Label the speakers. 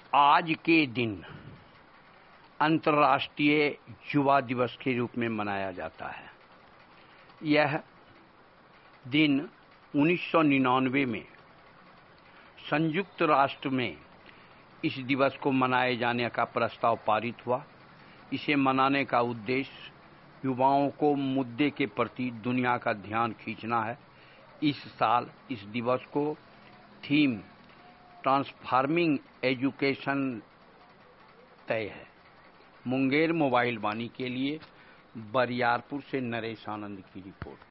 Speaker 1: आज के दिन अंतर्राष्ट्रीय युवा दिवस के रूप में मनाया जाता है। यह दिन 1999 में संयुक्त राष्ट्र में इस दिवस को मनाए जाने का प्रस्ताव पारित हुआ। इसे मनाने का उद्देश्य युवाओं को मुद्दे के प्रति दुनिया का ध्यान खींचना है। इस साल इस दिवस को थीम ट्रांसफॉर्मिंग एजुकेशन तय है। मुंगेर मोबाइल वाणी के लिए बरियारपुर से नरेश आनंद की रिपोर्ट।